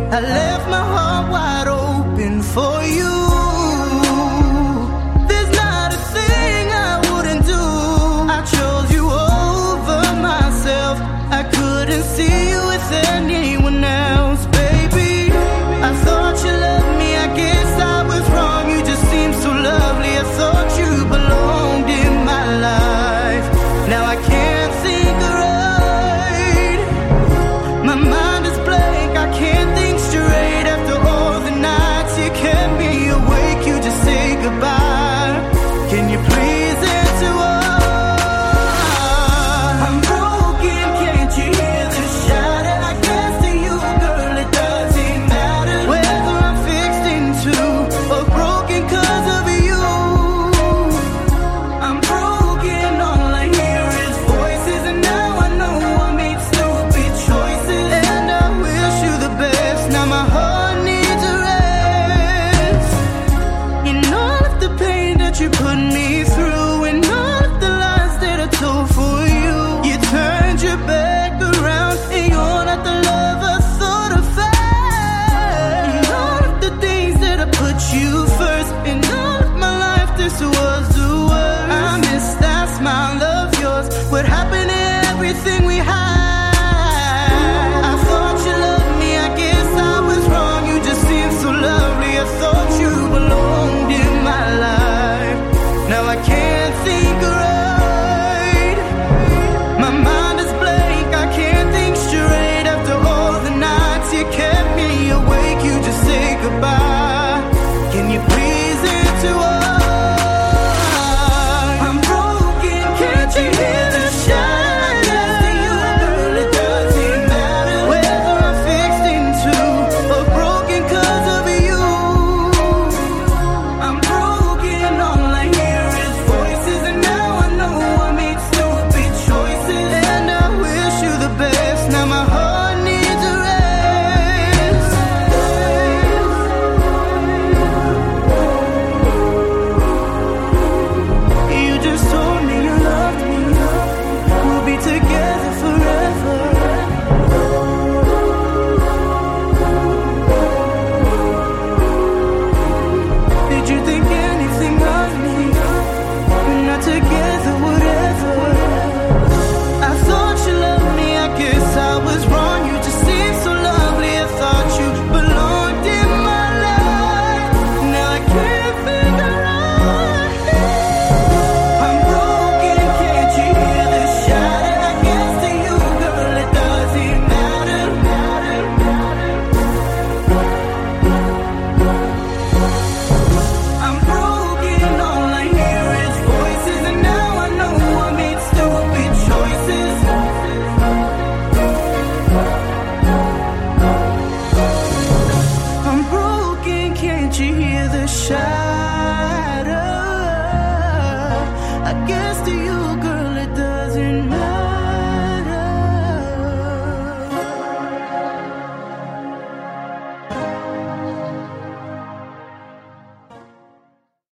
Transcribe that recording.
I left my heart wide open for you. There's not a thing I wouldn't do. I chose you over myself. I couldn't see you with anyone else, baby. I thought you loved me, I guess I was wrong. You just seemed so lovely, I thought you belonged in my life. Now I can't think right. My mind is blank, I can't think straight. After all the nights you kept me awake, you just say goodbye. Can you please answer why? I'm broken, can't you hear the shatter? I guess to you, girl, it doesn't matter whether I'm fixed into or broken 'cause of you. I'm broken, all I hear is voices, and now I know I made stupid choices. And I wish you the best, now my heart needs a rest. In all of the pain that you put me through, and all of the lies that I told for you, you turned your back around, and you're not the love I thought I found. And all of the things that I put you first, in all of my life this was the worst. I miss that smile of yours. What happened to everything we had? I thought you loved me, I guess I was wrong. You just seemed so lovely, I thought you belonged in my life. Now I can't think right. My mind is blank, I can't think straight. After all the nights you kept me awake, you just say goodbye. Can you please answer why? I'm broken, can't you hear the shatter? Girl, it doesn't matter whether I'm fixed into or broken 'cause of you. I'm broken, all I hear is voices, and now I know I made stupid choices. And I wish you the best, now my heart needs a rest. You just told me you loved me, we'll be together forever. Did you think anything of me? We're not together, whatever. I thought you loved me, I guess I was wrong. You just seemed so lovely, I thought you belonged in my life. Now I can't figure out. I'm broken, can't you hear the shatter? I guess to you, girl, it doesn't matter. I'm broken, all I hear is voices, and now I know I made stupid choices. I'm broken, can't you hear the shatter? I guess to you